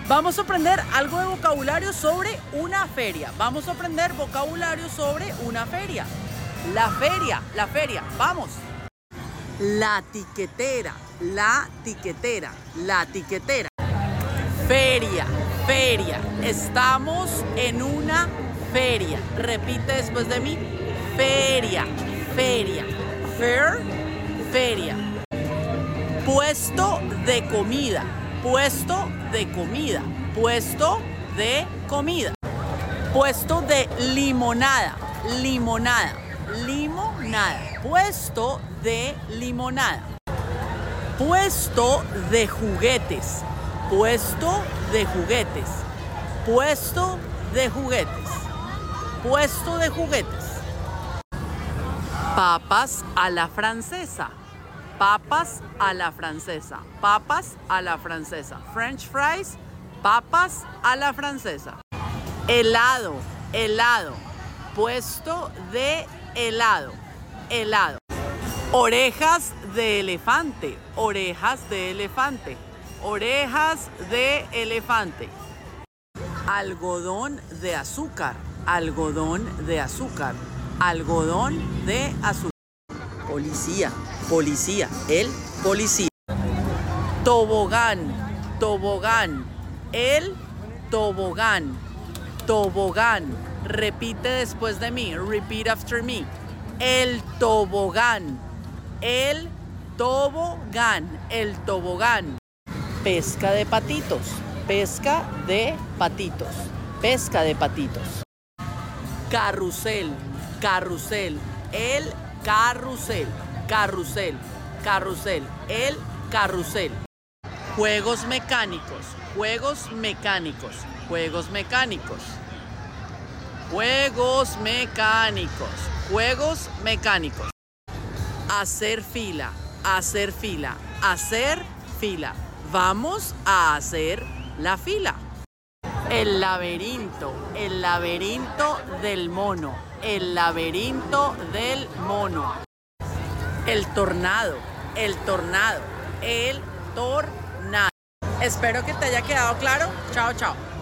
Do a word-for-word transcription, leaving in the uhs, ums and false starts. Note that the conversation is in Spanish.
Vamos a aprender algo de vocabulario sobre una feria. Vamos a aprender vocabulario sobre una feria. La feria, la feria, vamos. La tiquetera, la tiquetera, la tiquetera. Feria, feria. Estamos en una feria. Repite después de mí. Feria, feria. Fair, feria. Puesto de comida, puesto de comida, puesto de comida. Puesto de limonada, limonada, limonada. Puesto de limonada. Puesto de juguetes, puesto de juguetes, puesto de juguetes, puesto de juguetes. Papas a la francesa, papas a la francesa, papas a la francesa. French fries, papas a la francesa. Helado, helado, puesto de helado, helado. Orejas de elefante, orejas de elefante, orejas de elefante. Algodón de azúcar, algodón de azúcar, algodón de azúcar. Policía, policía, el policía. Tobogán, tobogán, el tobogán, tobogán. Repite después de mí, repeat after me. El tobogán, el tobogán, el tobogán. Pesca de patitos, pesca de patitos, pesca de patitos. Carrusel, carrusel, el carrusel, carrusel, carrusel, el carrusel. Juegos mecánicos, juegos mecánicos, juegos mecánicos. Juegos mecánicos, juegos mecánicos. Hacer fila, hacer fila, hacer fila. Vamos a hacer la fila. El laberinto, el laberinto del mono, el laberinto del mono. El tornado, el tornado, el tornado. Espero que te haya quedado claro. Chao, chao.